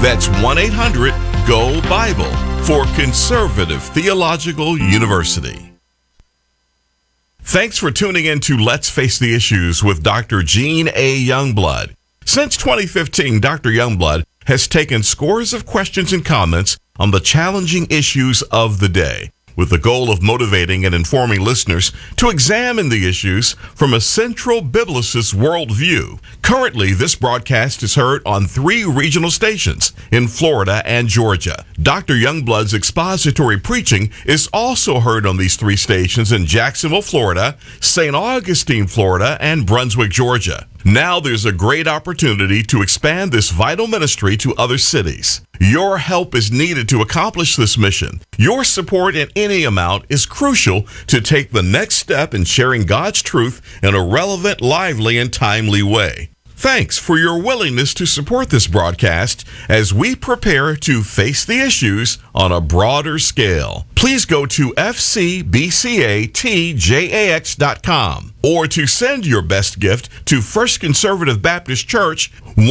That's 1-800-GO-BIBLE for Conservative Theological University. Thanks for tuning in to Let's Face the Issues with Dr. Gene A. Youngblood. Since 2015, Dr. Youngblood has taken scores of questions and comments on the challenging issues of the day, with the goal of motivating and informing listeners to examine the issues from a central biblicist worldview. Currently, this broadcast is heard on 3 regional stations in Florida and Georgia. Dr. Youngblood's expository preaching is also heard on these 3 stations in Jacksonville, Florida, St. Augustine, Florida, and Brunswick, Georgia. Now there's a great opportunity to expand this vital ministry to other cities. Your help is needed to accomplish this mission. Your support in any amount is crucial to take the next step in sharing God's truth in a relevant, lively, and timely way. Thanks for your willingness to support this broadcast as we prepare to face the issues on a broader scale. Please go to fcbcatjax.com or to send your best gift to First Conservative Baptist Church,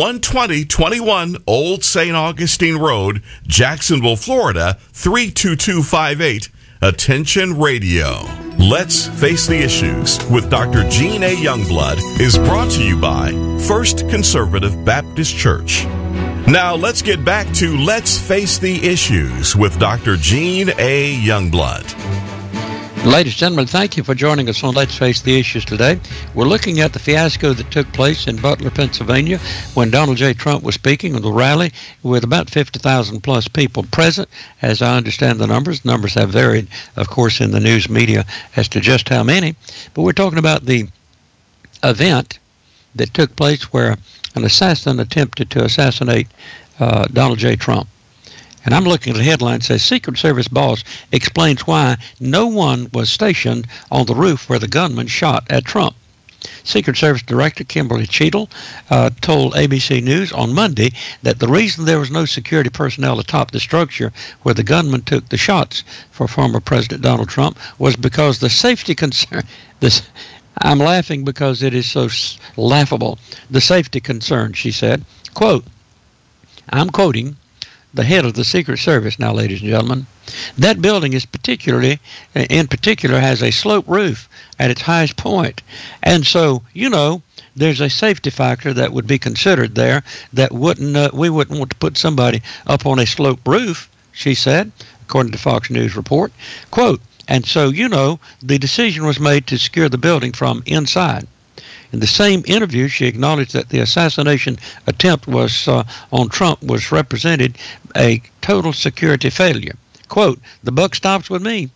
12021 Old St. Augustine Road, Jacksonville, Florida, 32258. Attention Radio. Let's Face the Issues with Dr. Gene A. Youngblood is brought to you by First Conservative Baptist Church. Now let's get back to Let's Face the Issues with Dr. Gene A. Youngblood. Ladies and gentlemen, thank you for joining us on Let's Face the Issues today. We're looking at the fiasco that took place in Butler, Pennsylvania, when Donald J. Trump was speaking at the rally with about 50,000 plus people present. As I understand the numbers have varied, of course, in the news media as to just how many. But we're talking about the event that took place where an assassin attempted to assassinate Donald J. Trump. And I'm looking at the headline that says, Secret Service boss explains why no one was stationed on the roof where the gunman shot at Trump. Secret Service Director Kimberly Cheadle told ABC News on Monday that the reason there was no security personnel atop the structure where the gunman took the shots for former President Donald Trump was because the safety concern... I'm laughing because it is so laughable. The safety concern, she said. Quote, I'm quoting the head of the Secret Service now, ladies and gentlemen. That building is in particular has a slope roof at its highest point. And so, there's a safety factor that would be considered there that we wouldn't want to put somebody up on a slope roof, she said, according to Fox News report. Quote, and so, the decision was made to secure the building from inside. In the same interview, she acknowledged that the assassination attempt on Trump was represented a total security failure. Quote, the buck stops with me,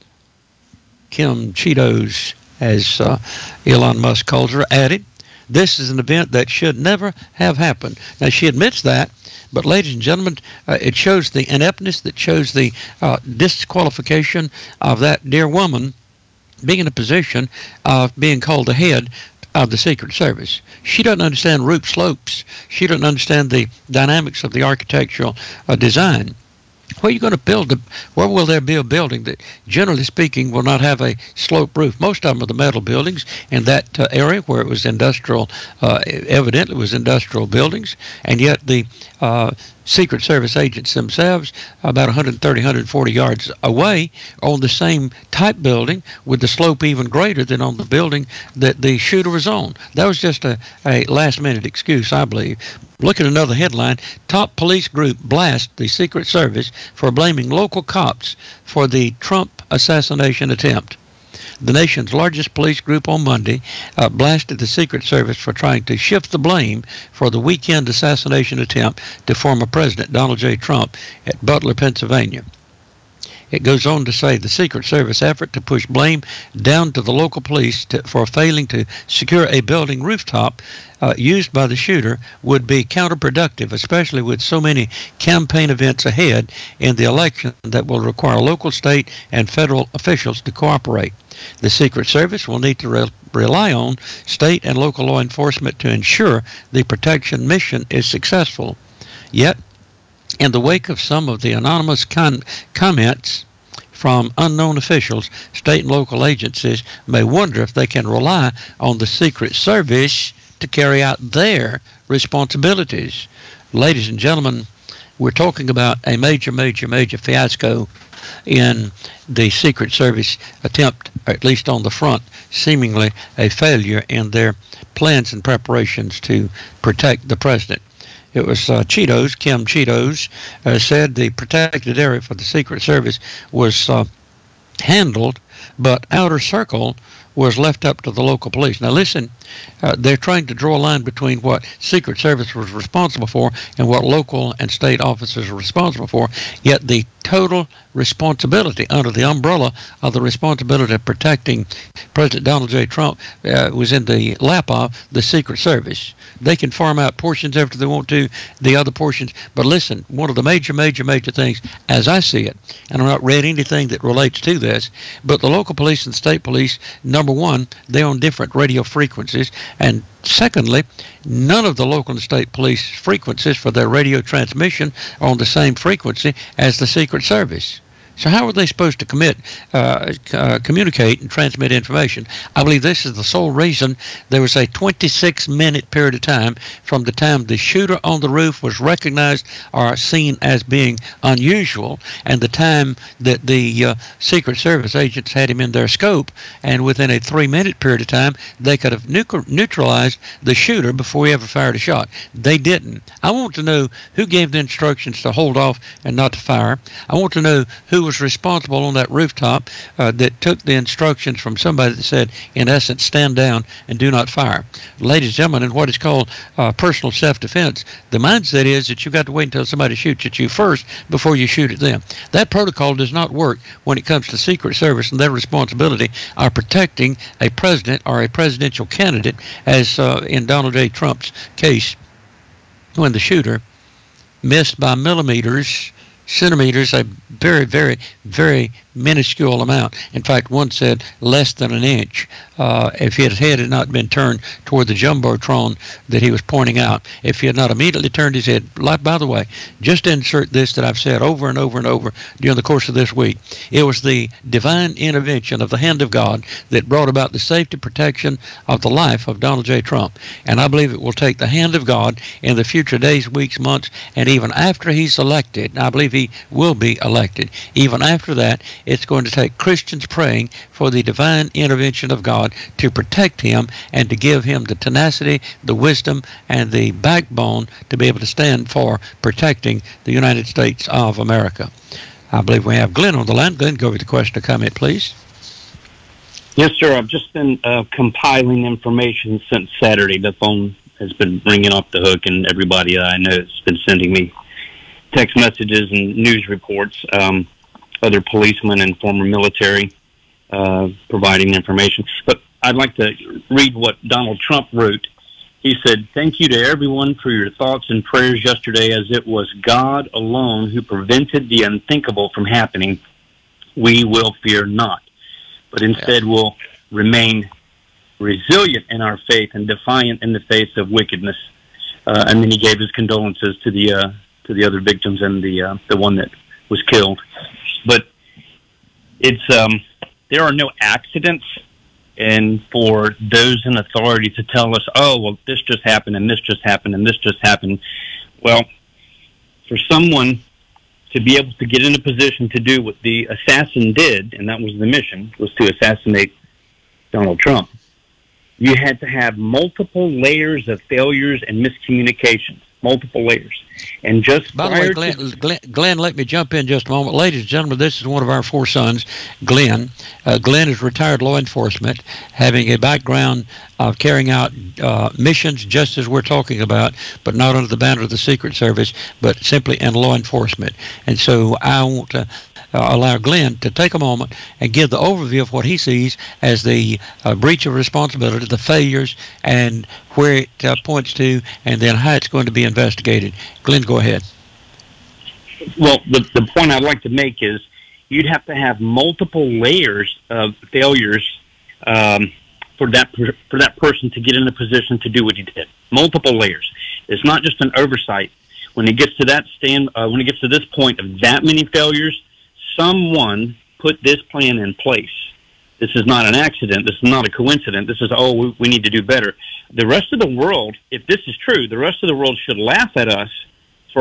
Kim Cheetos, as Elon Musk calls her, added. This is an event that should never have happened. Now, she admits that, but ladies and gentlemen, it shows the ineptness, that shows the disqualification of that dear woman being in a position of being called the head of the Secret Service. She doesn't understand roof slopes. She doesn't understand the dynamics of the architectural design. Where are you going to build? Where will there be a building that, generally speaking, will not have a slope roof? Most of them are the metal buildings in that area where it was industrial, evidently it was industrial buildings, and yet the Secret Service agents themselves, about 130, 140 yards away, on the same type building with the slope even greater than on the building that the shooter was on. That was just a last-minute excuse, I believe. Look at another headline. Top police group blasts the Secret Service for blaming local cops for the Trump assassination attempt. The nation's largest police group on Monday blasted the Secret Service for trying to shift the blame for the weekend assassination attempt to former President Donald J. Trump at Butler, Pennsylvania. It goes on to say the Secret Service effort to push blame down to the local police for failing to secure a building rooftop used by the shooter would be counterproductive, especially with so many campaign events ahead in the election that will require local, state, and federal officials to cooperate. The Secret Service will need to rely on state and local law enforcement to ensure the protection mission is successful. Yet, in the wake of some of the anonymous comments from unknown officials, state and local agencies may wonder if they can rely on the Secret Service to carry out their responsibilities. Ladies and gentlemen, We're talking about a major fiasco in the Secret Service attempt, or at least on the front, seemingly a failure in their plans and preparations to protect the president. It was Cheetos, Kim Cheetos, said the protected area for the Secret Service was handled, but outer circle was left up to the local police. Now listen, they're trying to draw a line between what Secret Service was responsible for and what local and state officers are responsible for, yet the total responsibility under the umbrella of the responsibility of protecting President Donald J. Trump was in the lap of the Secret Service. They can farm out portions after they want to, the other portions. But listen, one of the major things, as I see it, and I've not read anything that relates to this, but the local police and state police, number one, they're on different radio frequencies. And secondly, none of the local and state police frequencies for their radio transmission are on the same frequency as the Secret Service. So how are they supposed to communicate and transmit information? I believe this is the sole reason there was a 26-minute period of time from the time the shooter on the roof was recognized or seen as being unusual and the time that the Secret Service agents had him in their scope, and within a 3-minute period of time, they could have neutralized the shooter before he ever fired a shot. They didn't. I want to know who gave the instructions to hold off and not to fire. I want to know who was responsible on that rooftop that took the instructions from somebody that said, in essence, stand down and do not fire. Ladies and gentlemen, in what is called personal self-defense, the mindset is that you've got to wait until somebody shoots at you first before you shoot at them. That protocol does not work when it comes to Secret Service and their responsibility of protecting a president or a presidential candidate, as in Donald J. Trump's case, when the shooter missed by centimeters, a very minuscule amount. In fact, one said less than an inch. If his head had not been turned toward the Jumbotron that he was pointing out, if he had not immediately turned his head, by the way, just insert this that I've said over and over during the course of this week. It was the divine intervention of the hand of God that brought about the safety protection of the life of Donald J. Trump. And I believe it will take the hand of God in the future days, weeks, months, and even after he's elected. And I believe he will be elected. Even after that, it's going to take Christians praying for the divine intervention of God to protect him and to give him the tenacity, the wisdom, and the backbone to be able to stand for protecting the United States of America. I believe we have Glenn on the line. Glenn, go over the question or comment, please. Yes, sir. I've just been compiling information since Saturday. The phone has been ringing off the hook, and everybody that I know has been sending me text messages and news reports. Other policemen and former military providing information. But I'd like to read what Donald Trump wrote. He said, "Thank you to everyone for your thoughts and prayers yesterday, as it was God alone who prevented the unthinkable from happening. We will fear not, but instead will remain resilient in our faith and defiant in the face of wickedness." And then he gave his condolences to the other victims and the one that was killed. But it's there are no accidents, and for those in authority to tell us, "Oh, well, this just happened, and this just happened, and this just happened," well, for someone to be able to get in a position to do what the assassin did, and that was the mission, was to assassinate Donald Trump, you had to have multiple layers of failures and miscommunications. Multiple layers. And just by the way, Glenn, let me jump in just a moment. Ladies and gentlemen, this is one of our 4 sons, Glenn. Glenn is retired law enforcement, having a background of carrying out missions just as we're talking about, but not under the banner of the Secret Service, but simply in law enforcement. And so I want to allow Glenn to take a moment and give the overview of what he sees as the breach of responsibility, the failures, and where it points to, and then how it's going to be investigated. Glenn, go ahead. Well, the point I'd like to make is you'd have to have multiple layers of failures for that person to get in a position to do what he did. Multiple layers. It's not just an oversight. When it gets to when it gets to this point of that many failures, someone put this plan in place. This is not an accident. This is not a coincidence. This is, we need to do better. The rest of the world, if this is true, the rest of the world should laugh at us for our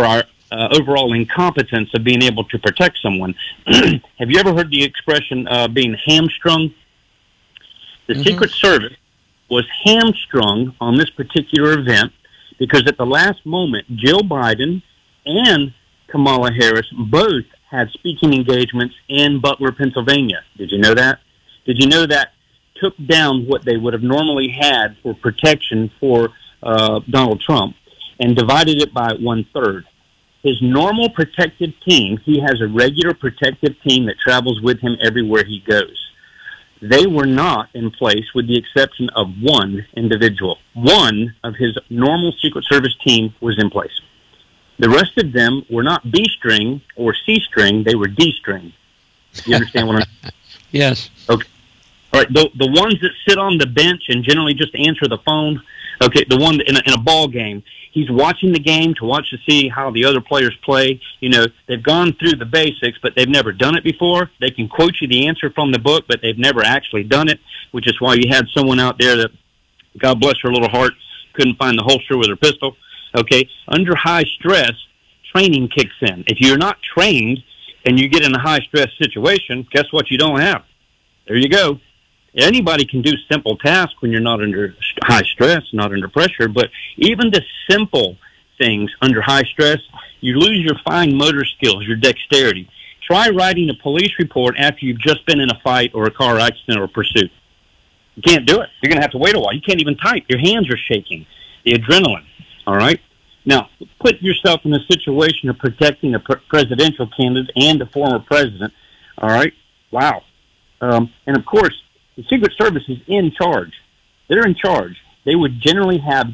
overall incompetence of being able to protect someone. Have you ever heard the expression being hamstrung? The Secret Service was hamstrung on this particular event because at the last moment, Jill Biden and Kamala Harris both had speaking engagements in Butler, Pennsylvania. Did you know that? Did you know that took down what they would have normally had for protection for Donald Trump and divided it by 1/3? His normal protective team, he has a regular protective team that travels with him everywhere he goes. They were not in place with the exception of one individual. One of his normal Secret Service team was in place. The rest of them were not B-string or C-string, they were D-string. You understand what I'm saying? Yes. Okay. All right, the ones that sit on the bench and generally just answer the phone, okay, the one in a ball game, he's watching the game to see how the other players play. You know, they've gone through the basics, but they've never done it before. They can quote you the answer from the book, but they've never actually done it, which is why you had someone out there that, God bless her little heart, couldn't find the holster with her pistol. Okay, under high stress, training kicks in. If you're not trained and you get in a high stress situation, guess what you don't have? There you go. Anybody can do simple tasks when you're not under high stress, not under pressure, but even the simple things under high stress, you lose your fine motor skills, your dexterity. Try writing a police report after you've just been in a fight or a car accident or pursuit. You can't do it. You're going to have to wait a while. You can't even type. Your hands are shaking. The adrenaline. All right? Now, put yourself in a situation of protecting a presidential candidate and a former president. All right? Wow. And, of course, the Secret Service is in charge. They're in charge. They would generally have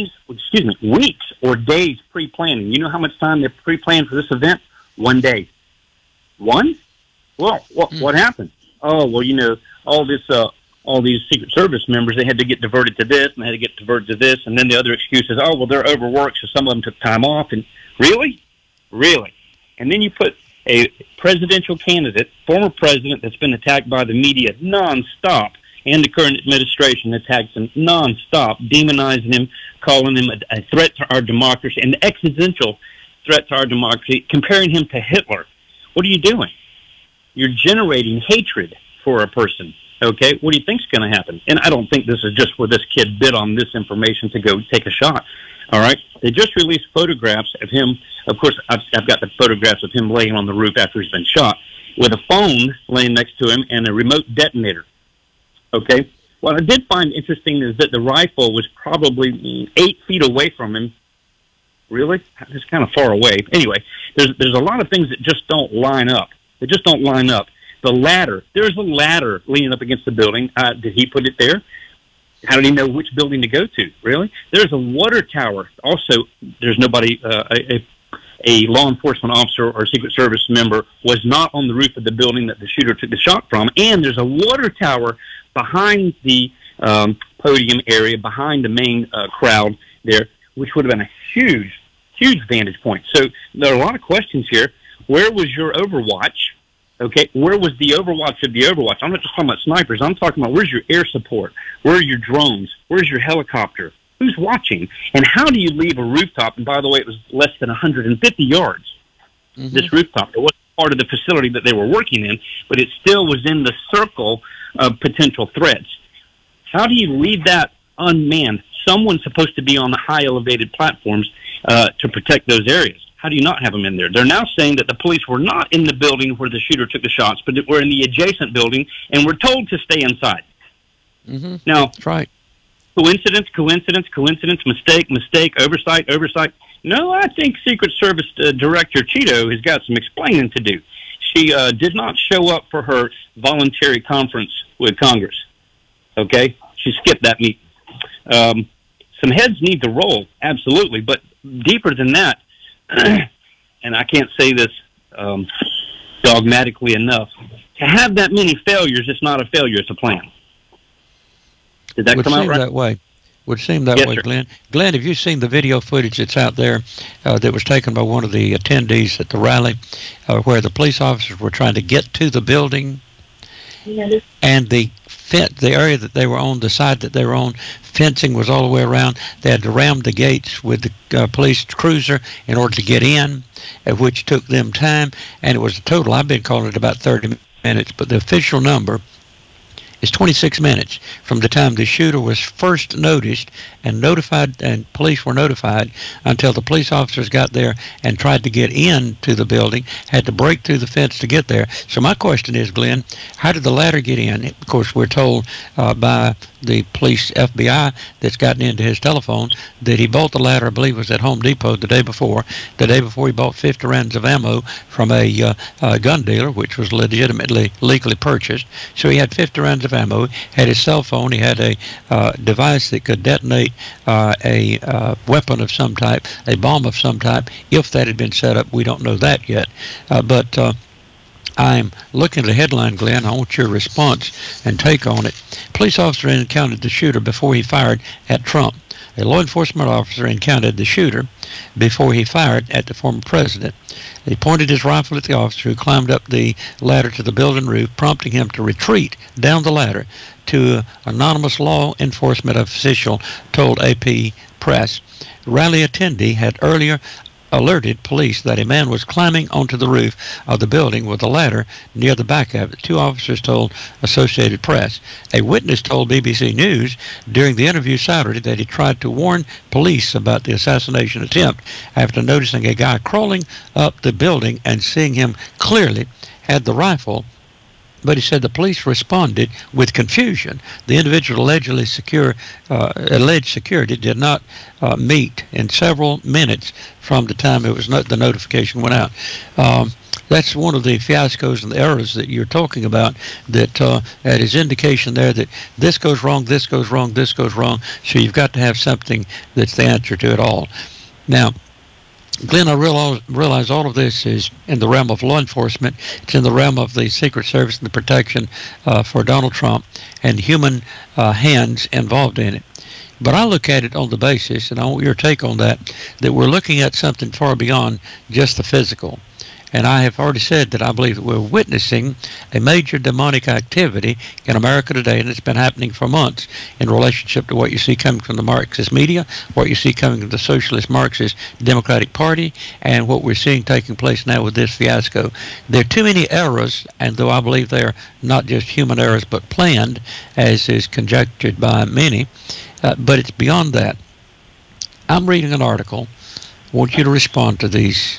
weeks or days pre-planning. You know how much time they pre-planned for this event? 1 day. One? Well, what happened? Oh, well, you know, all these Secret Service members, they had to get diverted to this, and they had to get diverted to this, and then the other excuse is, oh, well, they're overworked, so some of them took time off. And really? And then you put a presidential candidate, former president that's been attacked by the media nonstop, and the current administration attacks him nonstop, demonizing him, calling him a threat to our democracy, an existential threat to our democracy, comparing him to Hitler. What are you doing? You're generating hatred for a person. Okay, what do you think's going to happen? And I don't think this is just where this kid bid on this information to go take a shot. All right, they just released photographs of him. Of course, I've got the photographs of him laying on the roof after he's been shot, with a phone laying next to him and a remote detonator. Okay, what I did find interesting is that the rifle was probably 8 feet away from him. Really, it's kind of far away. Anyway, there's a lot of things that just don't line up. They just don't line up. The ladder. There's a ladder leaning up against the building. Did he put it there? How did he know which building to go to? Really? There's a water tower. Also, there's nobody, a law enforcement officer or Secret Service member was not on the roof of the building that the shooter took the shot from. And there's a water tower behind the podium area, behind the main crowd there, which would have been a huge vantage point. So there are a lot of questions here. Where was your Overwatch? Okay, where was the Overwatch of the Overwatch? I'm not just talking about snipers. I'm talking about where's your air support? Where are your drones? Where's your helicopter? Who's watching? And how do you leave a rooftop? And by the way, it was less than 150 yards, this rooftop. It wasn't part of the facility that they were working in, but it still was in the circle of potential threats. How do you leave that unmanned? Someone's supposed to be on the high elevated platforms to protect those areas. How do you not have them in there? They're now saying that the police were not in the building where the shooter took the shots, but were in the adjacent building and were told to stay inside. Now, that's right. Coincidence, mistake, oversight. No, I think Secret Service Director Cheeto has got some explaining to do. She did not show up for her voluntary conference with Congress. Okay? She skipped that meeting. Some heads need to roll, absolutely, but deeper than that, and I can't say this dogmatically enough, to have that many failures, it's not a failure, it's a plan. Did that come out right? Would seem that way, Glenn. Glenn, have you seen the video footage that's out there that was taken by one of the attendees at the rally where the police officers were trying to get to the building and the the area that they were on, the side that they were on, fencing was all the way around. They had to ram the gates with the police cruiser in order to get in, which took them time, and it was a total, I've been calling it about 30 minutes, but the official number is 26 minutes from the time the shooter was first noticed and notified, and police were notified, until the police officers got there and tried to get into the building, had to break through the fence to get there. So my question is, Glenn, how did the ladder get in? Of course, we're told by the police FBI that's gotten into his telephone that he bought the ladder, I believe it was at Home Depot the day before. The day before, he bought 50 rounds of ammo from a gun dealer, which was legally purchased. So he had 50 rounds of ammo, had his cell phone, he had a device that could detonate a weapon of some type, a bomb of some type. If that had been set up, we don't know that yet. But I'm looking at the headline, Glenn. I want your response and take on it. Police officer encountered the shooter before he fired at Trump. A law enforcement officer encountered the shooter before he fired at the former president. He pointed his rifle at the officer, who climbed up the ladder to the building roof, prompting him to retreat down the ladder. To an anonymous law enforcement official told AP Press. Rally attendee had earlier alerted police that a man was climbing onto the roof of the building with a ladder near the back of it. Two officers told Associated Press. A witness told BBC News during the interview Saturday that he tried to warn police about the assassination attempt after noticing a guy crawling up the building and seeing him clearly had the rifle. But he said the police responded with confusion. The individual alleged security did not meet in several minutes from the time it was the notification went out. That's one of the fiascos and the errors that you're talking about, that is indication there that this goes wrong, this goes wrong, this goes wrong. So you've got to have something that's the answer to it all. Now, Glenn, I realize all of this is in the realm of law enforcement. It's in the realm of the Secret Service and the protection for Donald Trump and human hands involved in it. But I look at it on the basis, and I want your take on that we're looking at something far beyond just the physical. And I have already said that I believe that we're witnessing a major demonic activity in America today, and it's been happening for months in relationship to what you see coming from the Marxist media, what you see coming from the Socialist Marxist Democratic Party, and what we're seeing taking place now with this fiasco. There are too many errors, and though I believe they are not just human errors but planned, as is conjectured by many, but it's beyond that. I'm reading an article. I want you to respond to these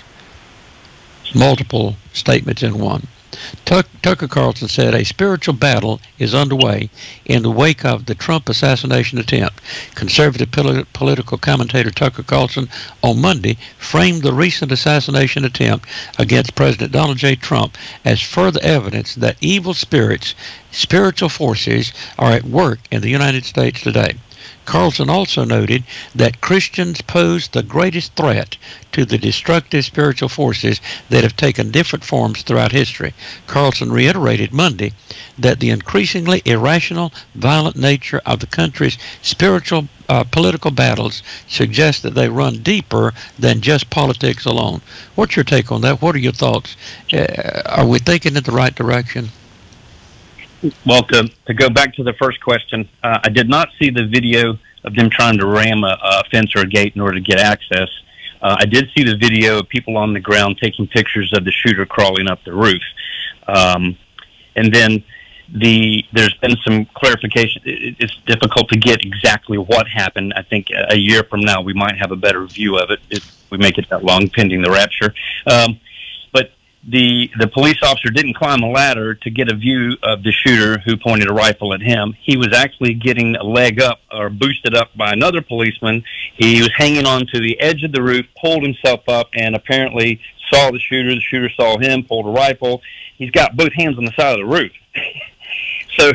multiple statements in one. Tucker Carlson said a spiritual battle is underway in the wake of the Trump assassination attempt. Conservative political commentator Tucker Carlson on Monday framed the recent assassination attempt against President Donald J. Trump as further evidence that evil spiritual forces are at work in the United States today. Carlson also noted that Christians pose the greatest threat to the destructive spiritual forces that have taken different forms throughout history. Carlson reiterated Monday that the increasingly irrational, violent nature of the country's spiritual political battles suggests that they run deeper than just politics alone. What's your take on that? What are your thoughts? Are we thinking in the right direction? Well, to go back to the first question, I did not see the video of them trying to ram a fence or a gate in order to get access. I did see the video of people on the ground taking pictures of the shooter crawling up the roof. And then there's been some clarification. It's difficult to get exactly what happened. I think a year from now we might have a better view of it if we make it that long, pending the rapture. But the police officer didn't climb a ladder to get a view of the shooter who pointed a rifle at him. He was actually getting a leg up or boosted up by another policeman. He was hanging on to the edge of the roof, pulled himself up, and apparently saw the shooter. The shooter saw him, pulled a rifle. He's got both hands on the side of the roof. So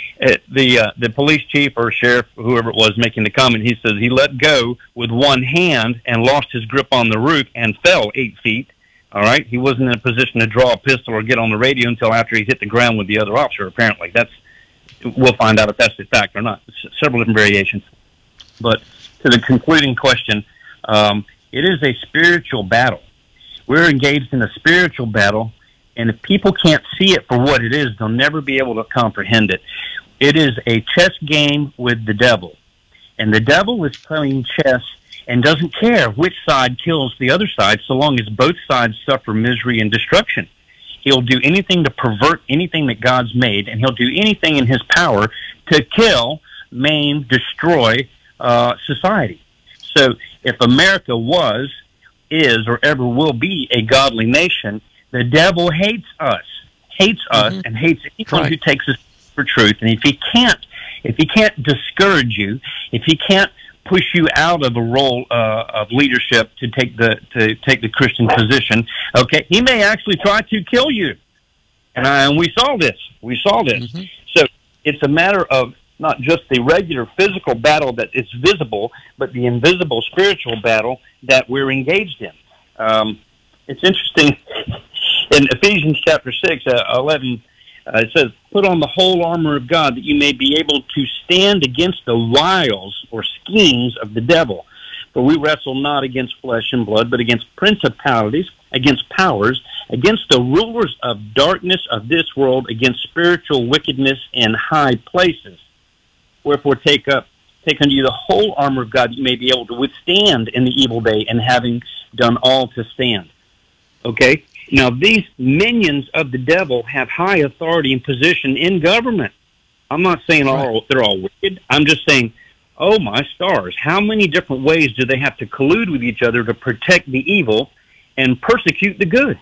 the police chief or sheriff, whoever it was making the comment, he says he let go with one hand and lost his grip on the roof and fell 8 feet. All right, he wasn't in a position to draw a pistol or get on the radio until after he hit the ground with the other officer. Apparently, we'll find out if that's the fact or not. Several different variations. But to the concluding question, it is a spiritual battle. We're engaged in a spiritual battle, and if people can't see it for what it is, they'll never be able to comprehend it. It is a chess game with the devil. And the devil is playing chess and doesn't care which side kills the other side so long as both sides suffer misery and destruction. He'll do anything to pervert anything that God's made, and he'll do anything in his power to kill, maim, destroy society. So if America was, is, or ever will be a godly nation, the devil hates us, and hates anyone who takes us for truth. And if he can't discourage you, if he can't push you out of a role of leadership to take the Christian position, okay, he may actually try to kill you. And we saw this. Mm-hmm. So it's a matter of not just the regular physical battle that is visible, but the invisible spiritual battle that we're engaged in. It's interesting. In Ephesians chapter 6, 11, it says, "Put on the whole armor of God that you may be able to stand against the wiles or schemes of the devil. For we wrestle not against flesh and blood, but against principalities, against powers, against the rulers of darkness of this world, against spiritual wickedness in high places. Wherefore take unto you the whole armor of God that you may be able to withstand in the evil day, and having done all to stand." Okay? Now, these minions of the devil have high authority and position in government. I'm not saying they're all wicked. I'm just saying, oh my stars, how many different ways do they have to collude with each other to protect the evil and persecute the good?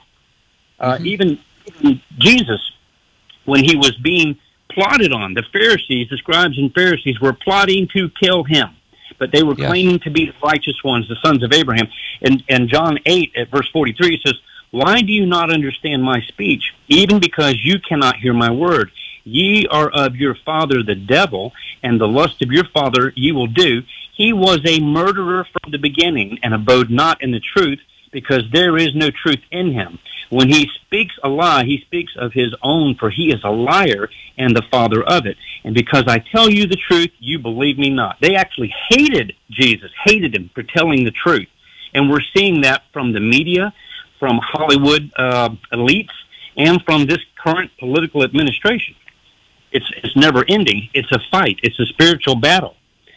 Even Jesus, when he was being plotted on, the scribes and Pharisees were plotting to kill him, but they were claiming to be the righteous ones, the sons of Abraham. And John 8 at verse 43 says, "Why do you not understand my speech, even because you cannot hear my word? Ye are of your father the devil, and the lust of your father ye will do. He was a murderer from the beginning, and abode not in the truth, because there is no truth in him. When he speaks a lie, he speaks of his own, for he is a liar and the father of it. And because I tell you the truth, you believe me not." They actually hated Jesus, hated him for telling the truth. And we're seeing that from the media, from Hollywood elites, and from this current political administration. It's never ending. It's a fight. It's a spiritual battle.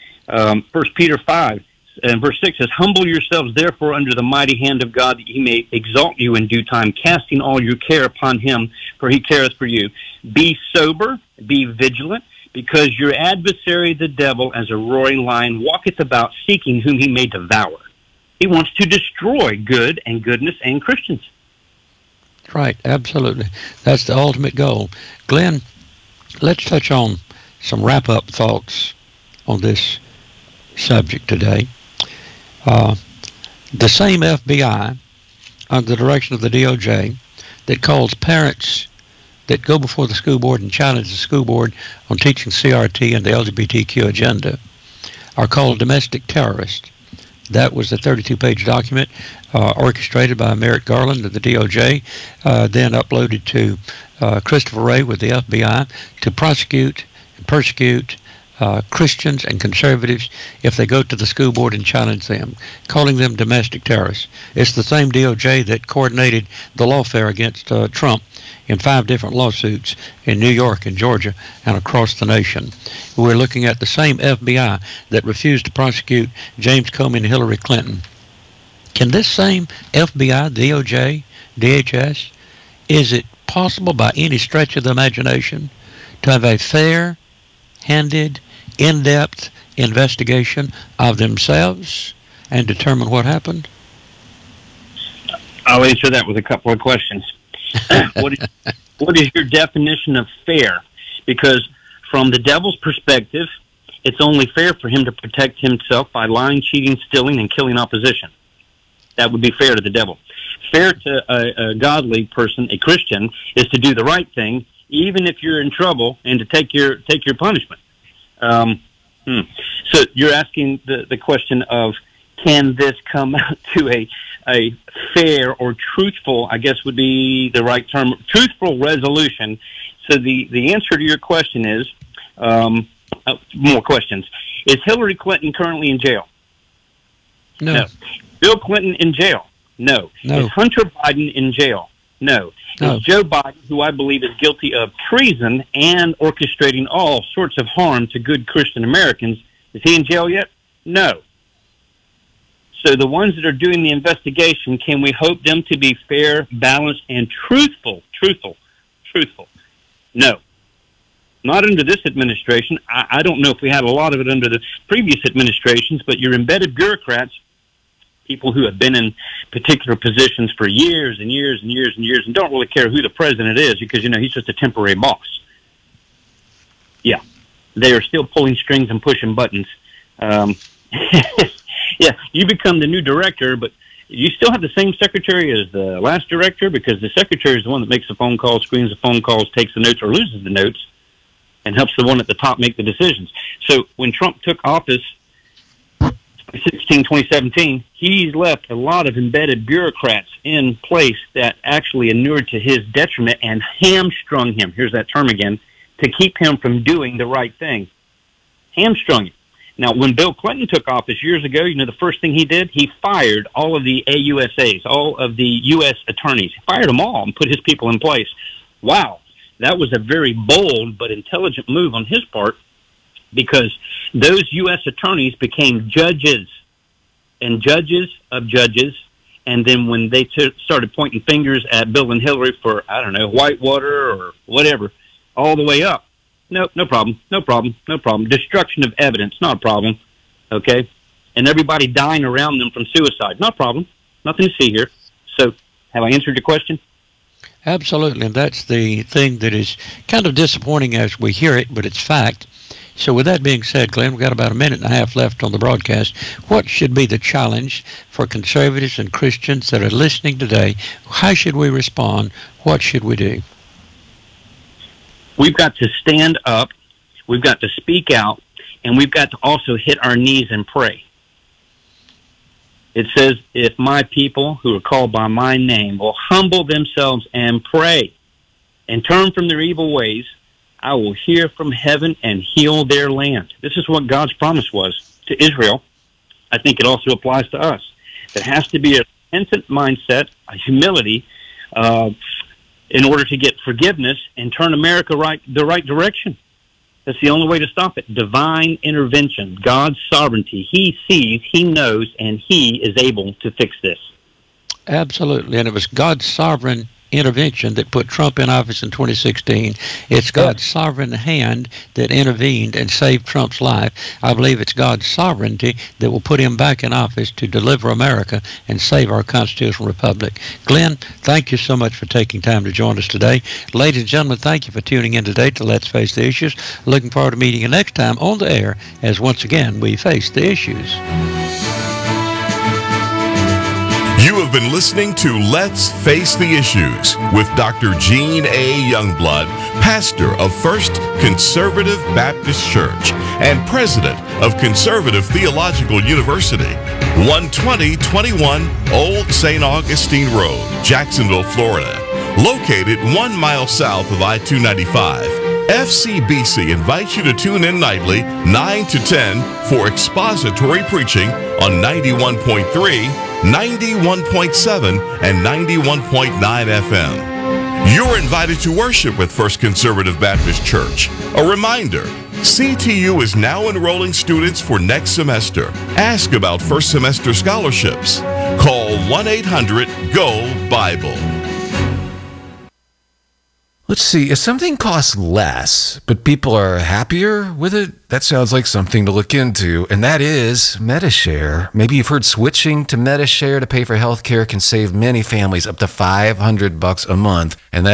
1 Peter 5 and verse 6 says, "Humble yourselves therefore under the mighty hand of God, that he may exalt you in due time, casting all your care upon him, for he careth for you. Be sober, be vigilant, because your adversary the devil, as a roaring lion, walketh about, seeking whom he may devour." He wants to destroy good and goodness and Christians. Right, absolutely. That's the ultimate goal. Glenn, let's touch on some wrap-up thoughts on this subject today. The same FBI, under the direction of the DOJ, that calls parents that go before the school board and challenge the school board on teaching CRT and the LGBTQ agenda, are called domestic terrorists. That was a 32-page document orchestrated by Merrick Garland of the DOJ, then uploaded to Christopher Wray with the FBI to prosecute and persecute Christians and conservatives if they go to the school board and challenge them, calling them domestic terrorists. It's the same DOJ that coordinated the lawfare against Trump in 5 different lawsuits in New York and Georgia and across the nation. We're looking at the same FBI that refused to prosecute James Comey and Hillary Clinton. Can this same FBI, DOJ, DHS, is it possible by any stretch of the imagination to have a fair-handed, in-depth investigation of themselves and determine what happened? I'll answer that with a couple of questions. What is your definition of fair? Because from the devil's perspective, it's only fair for him to protect himself by lying, cheating, stealing, and killing opposition. That would be fair to the devil. Fair to a godly person, a Christian, is to do the right thing, even if you're in trouble, and to take your punishment. So you're asking the question of, can this come out to a fair or truthful, I guess would be the right term, truthful resolution? So the answer to your question is, more questions. Is Hillary Clinton currently in jail? No. Bill Clinton in jail? No. Is Hunter Biden in jail? No. No. It's Joe Biden, who I believe is guilty of treason and orchestrating all sorts of harm to good Christian Americans. Is he in jail yet? No. So the ones that are doing the investigation, can we hope them to be fair, balanced, and truthful? No. Not under this administration. I don't know if we had a lot of it under the previous administrations, but your embedded bureaucrats, people who have been in particular positions for years and years and years and years and don't really care who the president is because, he's just a temporary boss. Yeah. They are still pulling strings and pushing buttons. Yeah, you become the new director, but you still have the same secretary as the last director because the secretary is the one that makes the phone calls, screens the phone calls, takes the notes or loses the notes, and helps the one at the top make the decisions. So when Trump took office 2017, he's left a lot of embedded bureaucrats in place that actually inured to his detriment and hamstrung him, here's that term again, to keep him from doing the right thing. Hamstrung him. Now, when Bill Clinton took office years ago, the first thing he did, he fired all of the AUSAs, all of the U.S. attorneys. He fired them all and put his people in place. Wow, that was a very bold but intelligent move on his part because those U.S. attorneys became judges and judges of judges. And then when they started pointing fingers at Bill and Hillary for, Whitewater or whatever, all the way up, no problem. Destruction of evidence, not a problem, okay? And everybody dying around them from suicide, not a problem. Nothing to see here. So, have I answered your question? Absolutely, and that's the thing that is kind of disappointing as we hear it, but it's fact. So with that being said, Glenn, we've got about a minute and a half left on the broadcast. What should be the challenge for conservatives and Christians that are listening today? How should we respond? What should we do? We've got to stand up, we've got to speak out, and we've got to also hit our knees and pray. It says, if my people who are called by my name will humble themselves and pray and turn from their evil ways, I will hear from heaven and heal their land. This is what God's promise was to Israel. I think it also applies to us. There has to be a repentant mindset, a humility, in order to get forgiveness and turn America the right direction. That's the only way to stop it. Divine intervention, God's sovereignty. He sees, He knows, and He is able to fix this. Absolutely, and it was God's sovereign intervention that put Trump in office in 2016. It's God's sovereign hand that intervened and saved Trump's life. I believe it's God's sovereignty that will put him back in office to deliver America and save our constitutional republic. Glenn, thank you so much for taking time to join us today. Ladies and gentlemen, thank you for tuning in today to Let's Face the Issues. Looking forward to meeting you next time on the air as once again we face the issues. You have been listening to Let's Face the Issues with Dr. Gene A. Youngblood, pastor of First Conservative Baptist Church and president of Conservative Theological University, 12021 Old St. Augustine Road, Jacksonville, Florida. Located 1 mile south of I-295, FCBC invites you to tune in nightly 9 to 10 for expository preaching on 91.3, 91.7, and 91.9 FM. You're invited to worship with First Conservative Baptist Church. A reminder, CTU is now enrolling students for next semester. Ask about first semester scholarships. Call 1-800-GO-BIBLE. Let's see, if something costs less, but people are happier with it, that sounds like something to look into, and that is Medi-Share. Maybe you've heard switching to Medi-Share to pay for health care can save many families up to $500 a month, and that